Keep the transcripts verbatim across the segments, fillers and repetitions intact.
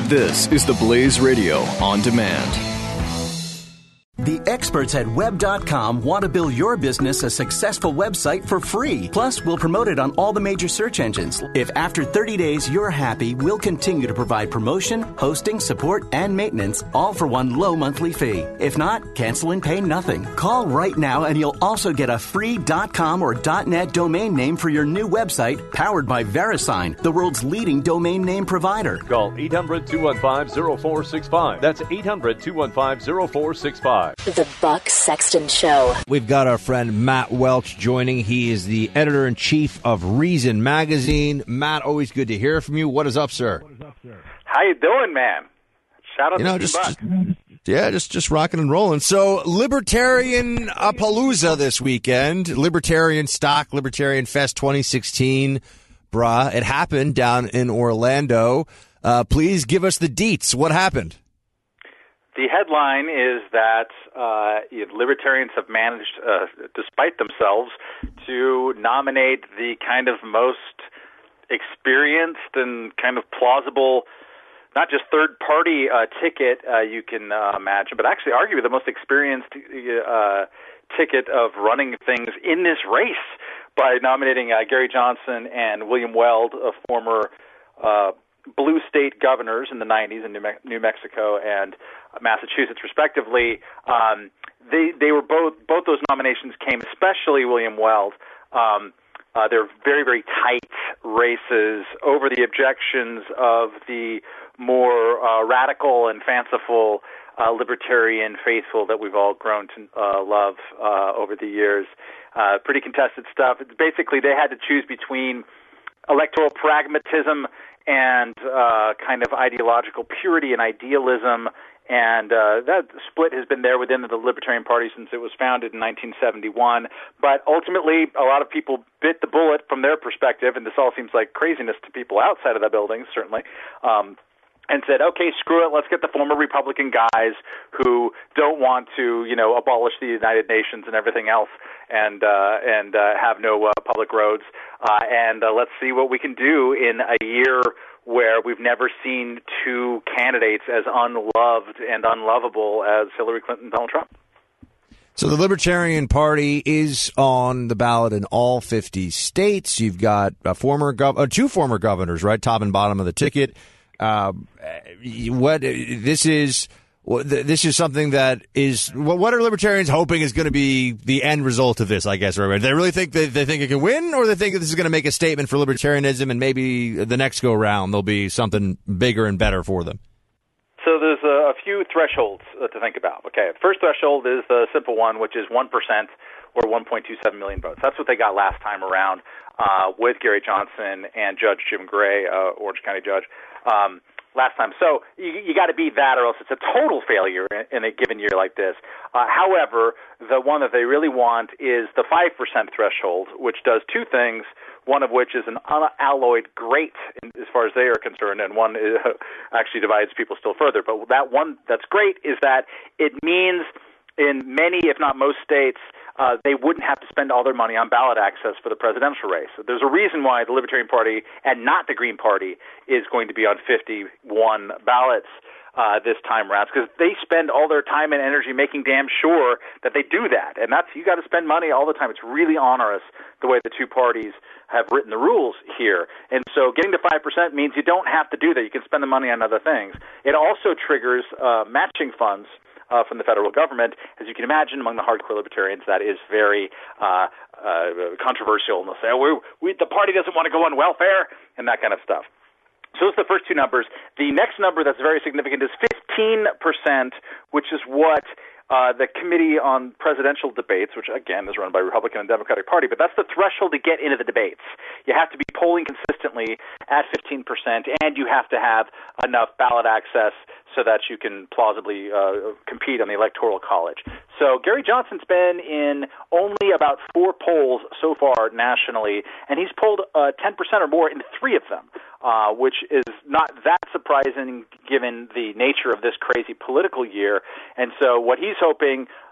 This is the Blaze Radio on demand. The experts at web dot com want to build your business a successful website for free. Plus, we'll promote it on all the major search engines. If after thirty days you're happy, we'll continue to provide promotion, hosting, support, and maintenance, all for one low monthly fee. If not, cancel and pay nothing. Call right now and you'll also get a free .com or .net domain name for your new website, powered by VeriSign, the world's leading domain name provider. Call eight hundred, two one five, zero four six five. That's eight hundred, two one five, zero four six five. The Buck Sexton Show. We've got our friend Matt Welch joining. He is the editor-in-chief of Reason Magazine. Matt, always good to hear from you. What is up, sir? What is up, sir? How you doing, man? Shout out you know, to just, Buck. just yeah, just just rocking and rolling. So, Libertarian Palooza this weekend. Libertarian Stock, Libertarian Fest twenty sixteen. Bruh, it happened down in Orlando. Uh, please give us the deets. What happened? The headline is that uh, libertarians have managed, uh, despite themselves, to nominate the kind of most experienced and kind of plausible, not just third-party uh, ticket uh, you can uh, imagine, but actually arguably the most experienced uh, ticket of running things in this race by nominating uh, Gary Johnson and William Weld, a former uh, blue state governors in the nineties in New, Me- New Mexico and Massachusetts, respectively. Um, they they were both both those nominations came, especially William Weld. Um, uh, they're very very tight races over the objections of the more uh, radical and fanciful uh, libertarian faithful that we've all grown to uh, love uh, over the years. Uh, pretty contested stuff. It's basically, they had to choose between electoral pragmatism and uh, kind of ideological purity and idealism, and uh, that split has been there within the Libertarian Party since it was founded in nineteen seventy-one. But ultimately, a lot of people bit the bullet from their perspective, and this all seems like craziness to people outside of the building, certainly, um, and said, okay, screw it, let's get the former Republican guys who don't want to, you know, abolish the United Nations and everything else and uh, and uh, have no uh, public roads, uh, and uh, let's see what we can do in a year where we've never seen two candidates as unloved and unlovable as Hillary Clinton and Donald Trump. So the Libertarian Party is on the ballot in all fifty states. You've got a former gov- uh, two former governors, right, top and bottom of the ticket. Uh, what this is, this is something that is. What are libertarians hoping is going to be the end result of this? I guess, right? They really think that they think it can win, or they think that this is going to make a statement for libertarianism, and maybe the next go round there'll be something bigger and better for them. So there's a, a few thresholds uh, to think about. Okay, first threshold is the simple one, which is one percent or one point two seven million votes. That's what they got last time around uh, with Gary Johnson and Judge Jim Gray, uh, Orange County judge. Um, last time. So you, you got to beat that or else it's a total failure in, in a given year like this. Uh, however, the one that they really want is the five percent threshold, which does two things, one of which is an unalloyed great in, as far as they are concerned, and one is, uh, actually divides people still further. But that one that's great is that it means in many, if not most states, Uh, they wouldn't have to spend all their money on ballot access for the presidential race. So there's a reason why the Libertarian Party and not the Green Party is going to be on fifty-one ballots uh, this time around, because they spend all their time and energy making damn sure that they do that. And that's, you got to spend money all the time. It's really onerous the way the two parties have written the rules here. And so getting to five percent means you don't have to do that. You can spend the money on other things. It also triggers uh, matching funds Uh, from the federal government. As you can imagine, among the hardcore libertarians, that is very uh, uh, controversial. And they'll say, oh, we, we, the party doesn't want to go on welfare, and that kind of stuff. So those are the first two numbers. The next number that's very significant is fifteen percent, which is what uh, the Committee on Presidential Debates, which, again, is run by Republican and Democratic Party, but that's the threshold to get into the debates. You have to be polling consistently at fifteen percent, and you have to have enough ballot access so that you can plausibly uh, compete on the Electoral College. So Gary Johnson's been in only about four polls so far nationally, and he's polled uh, ten percent or more in three of them, uh, which is not that surprising given the nature of this crazy political year. And so what he's hoping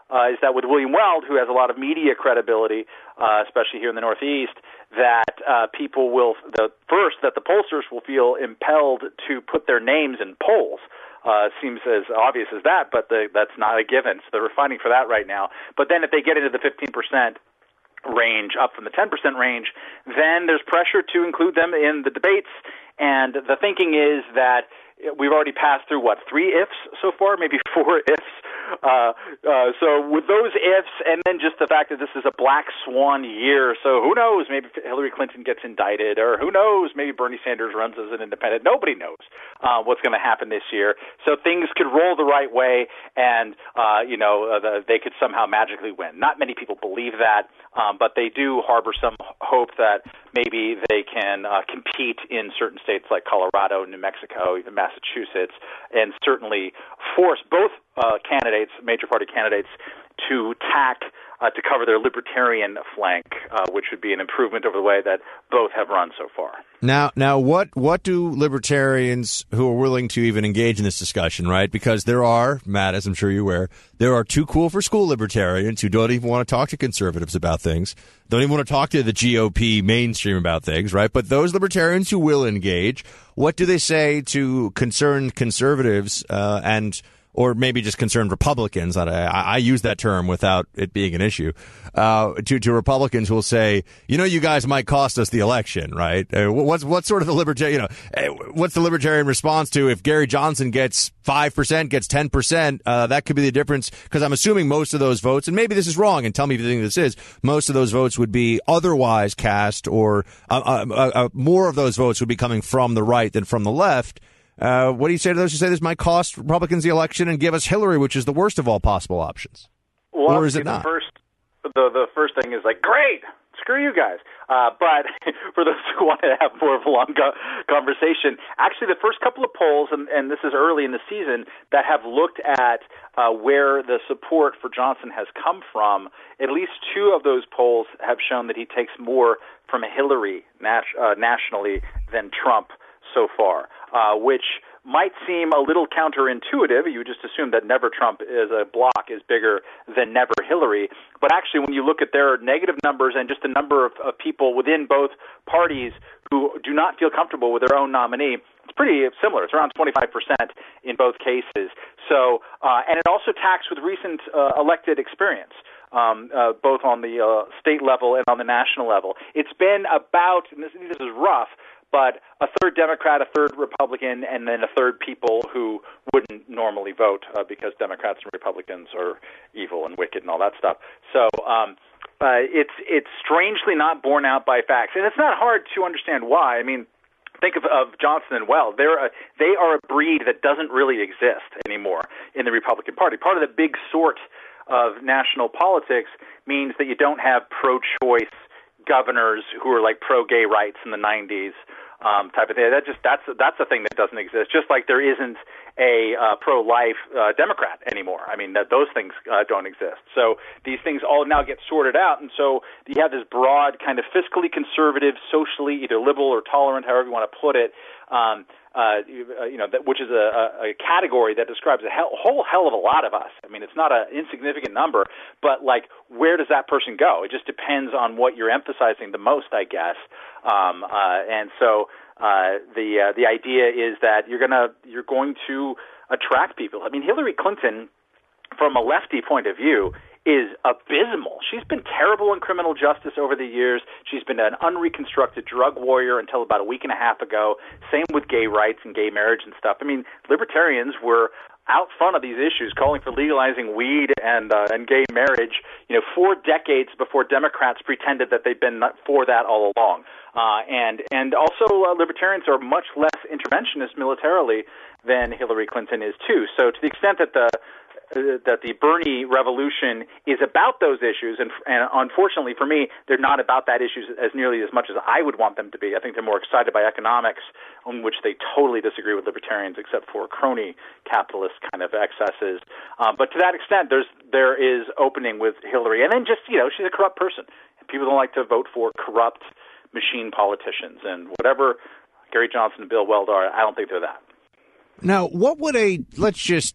uh, is that with William Weld, who has a lot of media credibility, uh, especially here in the Northeast, that uh, people will, the first, that the pollsters will feel impelled to put their names in polls. Uh, seems as obvious as that, but the, that's not a given. So they're fighting for that right now. But then if they get into the fifteen percent range, up from the ten percent range, then there's pressure to include them in the debates. And the thinking is that we've already passed through, what, three ifs so far, maybe four ifs. Uh, uh, so with those ifs, and then just the fact that this is a black swan year, so who knows, maybe Hillary Clinton gets indicted, or who knows, maybe Bernie Sanders runs as an independent. Nobody knows uh, what's going to happen this year. So things could roll the right way, and, uh, you know, uh, the, they could somehow magically win. Not many people believe that, um, but they do harbor some hope that maybe they can uh, compete in certain states like Colorado, New Mexico, even Massachusetts, and certainly force both uh, candidates, major party candidates, to tack uh, to cover their libertarian flank, uh, which would be an improvement over the way that both have run so far. Now, now, what what do libertarians who are willing to even engage in this discussion, right? Because there are, Matt, as I'm sure you're aware, there are too cool for school libertarians who don't even want to talk to conservatives about things, don't even want to talk to the G O P mainstream about things, right? But those libertarians who will engage, what do they say to concerned conservatives uh, and or maybe just concerned Republicans, I, I use that term without it being an issue, uh, to, to Republicans who will say, you know, you guys might cost us the election, right? Uh, what's, what's sort of the libertarian, you know, what's the libertarian response to if Gary Johnson gets five percent, gets ten percent, uh, that could be the difference, because I'm assuming most of those votes, and maybe this is wrong, and tell me if you think this is, most of those votes would be otherwise cast, or uh, uh, uh, more of those votes would be coming from the right than from the left. Uh, what do you say to those who say this might cost Republicans the election and give us Hillary, which is the worst of all possible options? Well, or is it not? The first, the, the first thing is like, great, screw you guys. Uh, but for those who want to have more of a long go- conversation, actually the first couple of polls, and, and this is early in the season, that have looked at uh, where the support for Johnson has come from, at least two of those polls have shown that he takes more from Hillary nat- uh, nationally than Trump so far, uh, which might seem a little counterintuitive. You would just assume that Never Trump as a block is bigger than Never Hillary. But actually, when you look at their negative numbers and just the number of, of people within both parties who do not feel comfortable with their own nominee, it's pretty similar. It's around twenty-five percent in both cases. So, uh, and it also tacks with recent uh, elected experience. Um, uh, both on the uh, state level and on the national level. It's been about, and this, this is rough, but a third Democrat, a third Republican, and then a third people who wouldn't normally vote uh, because Democrats and Republicans are evil and wicked and all that stuff. So um, uh, it's it's strangely not borne out by facts, and it's not hard to understand why. I mean, think of, of Johnson and Weld. They're a, they are a breed that doesn't really exist anymore in the Republican Party. Part of the big sort of national politics means that you don't have pro-choice governors who are like pro-gay rights in the nineties um, type of thing. That just that's that's a thing that doesn't exist. Just like there isn't a uh, pro-life uh, Democrat anymore. I mean, that those things uh, don't exist. So these things all now get sorted out, and so you have this broad kind of fiscally conservative, socially either liberal or tolerant, however you want to put it. Um, Uh, you know, that, which is a, a category that describes a hell, whole hell of a lot of us. I mean, it's not an insignificant number, but like, where does that person go? It just depends on what you're emphasizing the most, I guess. Um, uh, and so uh, the uh, the idea is that you're gonna you're going to attract people. I mean, Hillary Clinton, from a lefty point of view, is abysmal. She's been terrible in criminal justice over the years. She's been an unreconstructed drug warrior until about a week and a half ago. Same with gay rights and gay marriage and stuff. I mean, libertarians were out front of these issues, calling for legalizing weed and uh, and gay marriage, you know, four decades before Democrats pretended that they've been for that all along. Uh, and and also uh, libertarians are much less interventionist militarily than Hillary Clinton is too. So to the extent that the that the Bernie revolution is about those issues, and, and unfortunately for me, they're not about that issues as nearly as much as I would want them to be. I think they're more excited by economics, on which they totally disagree with libertarians, except for crony capitalist kind of excesses. Um, but to that extent, there's there is opening with Hillary, and then just you know she's a corrupt person. People don't like to vote for corrupt machine politicians, and whatever Gary Johnson and Bill Weld are, I don't think they're that. Now, what would a let's just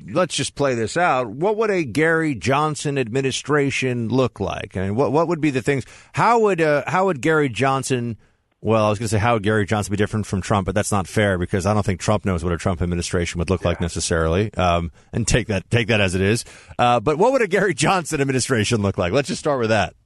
let's just play this out. What would a Gary Johnson administration look like? I mean, what what would be the things? How would uh, how would Gary Johnson? Well, I was going to say how would Gary Johnson be different from Trump, but that's not fair because I don't think Trump knows what a Trump administration would look yeah. like necessarily. Um, and take that take that as it is. Uh, but what would a Gary Johnson administration look like? Let's just start with that.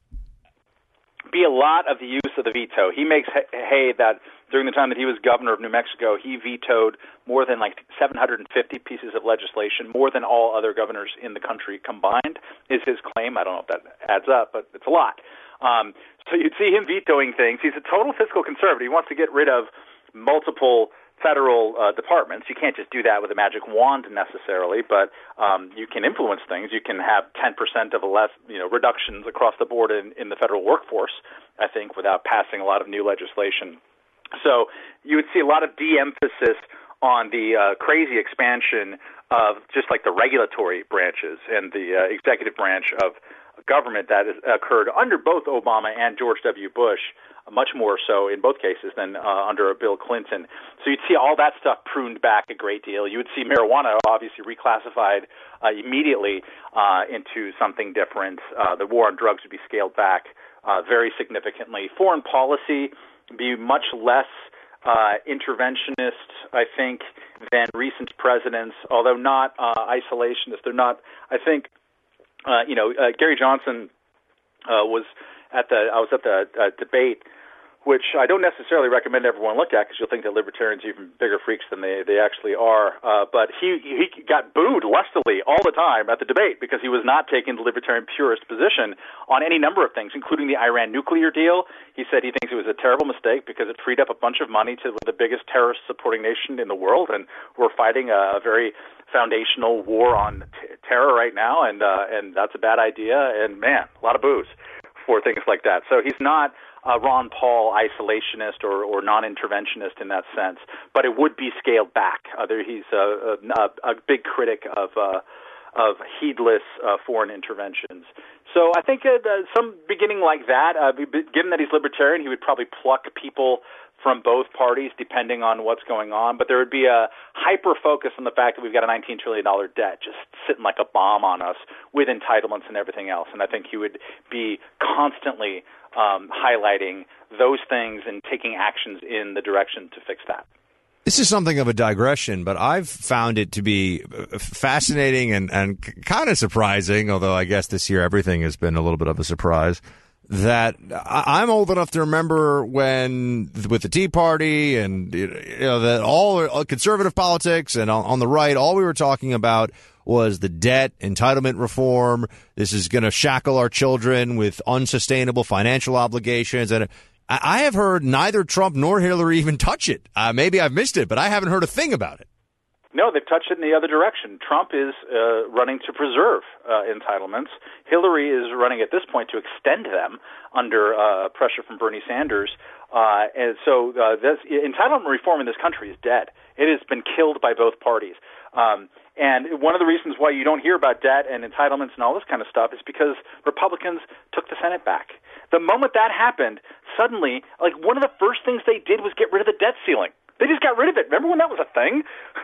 Be a lot of the use of the veto. He makes hay that during the time that he was governor of New Mexico, he vetoed more than like seven hundred fifty pieces of legislation, more than all other governors in the country combined, is his claim. I don't know if that adds up, but it's a lot. Um, so you'd see him vetoing things. He's a total fiscal conservative. He wants to get rid of multiple federal uh, departments. You can't just do that with a magic wand necessarily, but um, you can influence things. You can have ten percent of a less, you know, reductions across the board in, in the federal workforce, I think, without passing a lot of new legislation. So you would see a lot of de-emphasis on the uh, crazy expansion of just like the regulatory branches and the uh, executive branch of government that has occurred under both Obama and George W. Bush, much more so in both cases than uh, under Bill Clinton. So you'd see all that stuff pruned back a great deal. You would see marijuana obviously reclassified uh, immediately uh, into something different. Uh, the war on drugs would be scaled back uh, very significantly. Foreign policy be much less uh, interventionist, I think, than recent presidents, although not uh, isolationist. They're not, I think, uh, you know, uh, Gary Johnson uh, was at the, I was at the uh, debate, which I don't necessarily recommend everyone look at because you'll think that libertarians are even bigger freaks than they, they actually are. Uh, but he, he got booed lustily all the time at the debate because he was not taking the libertarian purist position on any number of things, including the Iran nuclear deal. He said he thinks it was a terrible mistake because it freed up a bunch of money to the biggest terrorist-supporting nation in the world, and we're fighting a, a very foundational war on t- terror right now, and uh, and that's a bad idea. And, man, a lot of boos for things like that. So he's not a Ron Paul isolationist or, or non-interventionist in that sense, but it would be scaled back. Uh, there, he's a, a, a big critic of uh, of heedless uh, foreign interventions. So I think uh, some beginning like that, uh, given that he's libertarian, he would probably pluck people from both parties depending on what's going on, but there would be a hyper-focus on the fact that we've got a nineteen trillion dollars debt just sitting like a bomb on us with entitlements and everything else, and I think he would be constantly um, highlighting those things and taking actions in the direction to fix that. This is something of a digression, but I've found it to be fascinating and, and kind of surprising, although I guess this year everything has been a little bit of a surprise, that I'm old enough to remember when, with the Tea Party and, you know, that all conservative politics and on, on the right, all we were talking about was the debt, entitlement reform. This is going to shackle our children with unsustainable financial obligations. And I have heard neither Trump nor Hillary even touch it. Uh, maybe I've missed it, but I haven't heard a thing about it. No, they've touched it in the other direction. Trump is uh, running to preserve uh, entitlements. Hillary is running at this point to extend them under uh, pressure from Bernie Sanders. Uh, and so uh, this, entitlement reform in this country is dead. It has been killed by both parties. Um, and one of the reasons why you don't hear about debt and entitlements and all this kind of stuff is because Republicans took the Senate back. The moment that happened, suddenly, like one of the first things they did was get rid of the debt ceiling. They just got rid of it. Remember when that was a thing?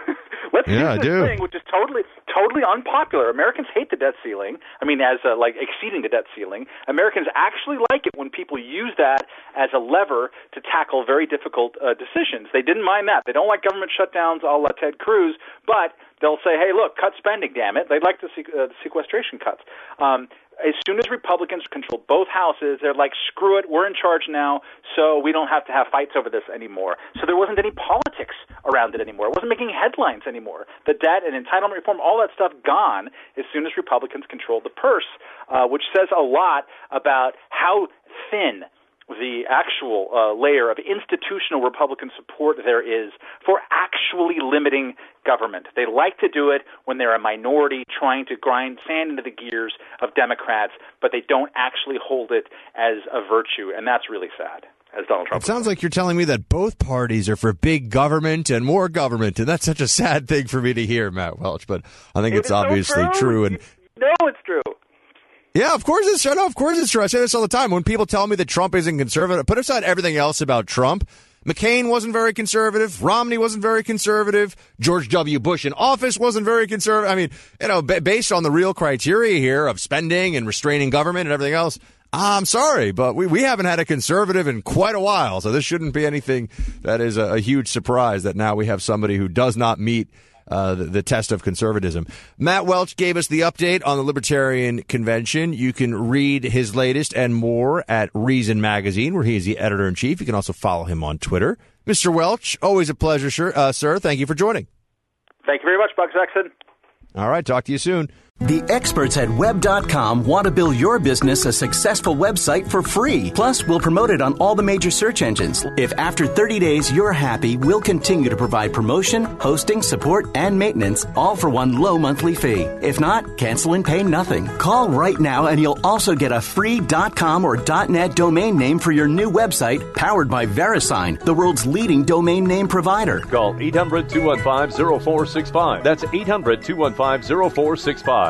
Let's yeah, use this thing, which is totally, totally unpopular. Americans hate the debt ceiling. I mean, as uh, like exceeding the debt ceiling. Americans actually like it when people use that as a lever to tackle very difficult uh, decisions. They didn't mind that. They don't like government shutdowns a la Ted Cruz, but they'll say, hey, look, cut spending, damn it. They like the uh, sequestration cuts. Um, As soon as Republicans control both houses, they're like, screw it, we're in charge now, so we don't have to have fights over this anymore. So there wasn't any politics around it anymore. It wasn't making headlines anymore. The debt and entitlement reform, all that stuff gone as soon as Republicans controlled the purse, uh, which says a lot about how thin the actual uh, layer of institutional Republican support there is for actually limiting government. They like to do it when they're a minority trying to grind sand into the gears of Democrats, but they don't actually hold it as a virtue, and that's really sad. As Donald Trump. It sounds like you're telling me that both parties are for big government and more government, and that's such a sad thing for me to hear, Matt Welch, but I think it it's obviously so true. true. And no, it's true. Yeah, of course it's true. No, of course it's true. I say this all the time. When people tell me that Trump isn't conservative, put aside everything else about Trump, McCain wasn't very conservative. Romney wasn't very conservative. George W. Bush in office wasn't very conservative. I mean, you know, b- based on the real criteria here of spending and restraining government and everything else, I'm sorry, but we, we haven't had a conservative in quite a while, so this shouldn't be anything that is a, a huge surprise that now we have somebody who does not meet uh, the, the test of conservatism. Matt Welch gave us the update on the Libertarian Convention. You can read his latest and more at Reason Magazine, where he is the editor-in-chief. You can also follow him on Twitter. Mister Welch, always a pleasure, sir. Uh, sir. Thank you for joining. Thank you very much, Buck Sexton. All right, talk to you soon. The experts at web dot com want to build your business a successful website for free. Plus, we'll promote it on all the major search engines. If after thirty days you're happy, we'll continue to provide promotion, hosting, support, and maintenance, all for one low monthly fee. If not, cancel and pay nothing. Call right now and you'll also get a free .com or .net domain name for your new website, powered by VeriSign, the world's leading domain name provider. Call eight hundred, two one five, zero four six five. That's eight hundred, two one five, zero four six five.